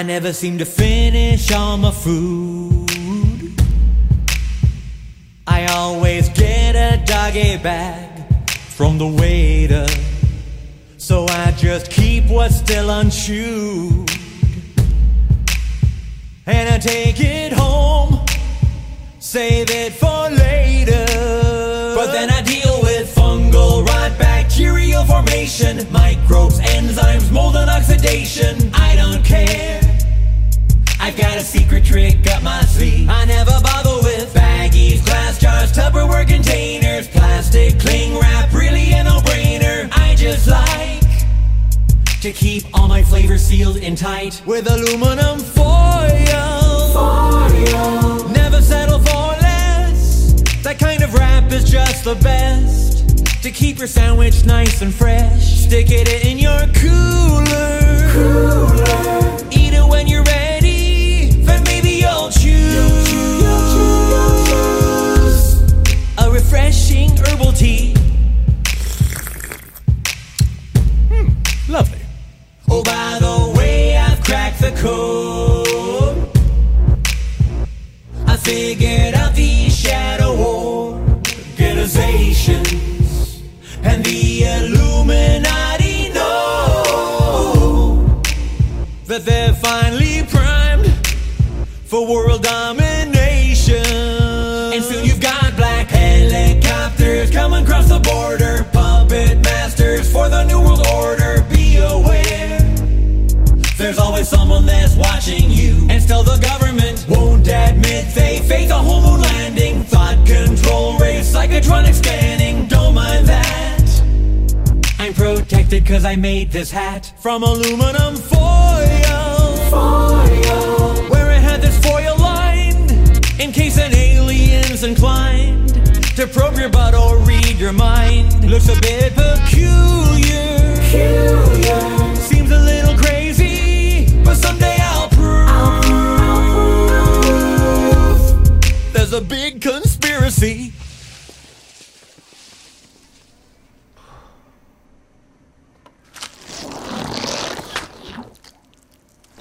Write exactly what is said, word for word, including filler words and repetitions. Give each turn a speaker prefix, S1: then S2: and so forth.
S1: I never seem to finish all my food. I always get a doggy bag from the waiter, so I just keep what's still unchewed, and I take it home, save it for later. But then I deal with fungal rot, bacterial formation, microbes, enzymes, mold and oxidation. I don't care, I've got a secret trick up my sleeve. I never bother with baggies, glass jars, Tupperware containers, plastic cling wrap, really a no-brainer. I just like to keep all my flavors sealed in tight with aluminum foil. Foil. Never settle for less. That kind of wrap is just the best to keep your sandwich nice and fresh. Stick it in your cooler. Cooler. Eat it when you're ready. Then maybe you'll choose, you'll choose, you'll choose a refreshing herbal tea. Hmm, lovely. Oh, by the way, I've cracked the code. I figured out the shadow organizations, and the Illuminati know that they're finally primed for world domination. And soon you've got black helicopters coming across the border, puppet masters for the New World Order. Be aware, there's always someone that's watching you, and still the government won't admit they faked a whole moon landing. Thought control race, psychotronic scanning, don't mind that. I'm protected cause I made this hat from aluminum foil. Foil. Where it had this foil line in case an alien's inclined to probe your butt or read your mind. Looks a bit peculiar, peculiar. Seems a little crazy, but someday I'll prove, I'll prove. There's a big conspiracy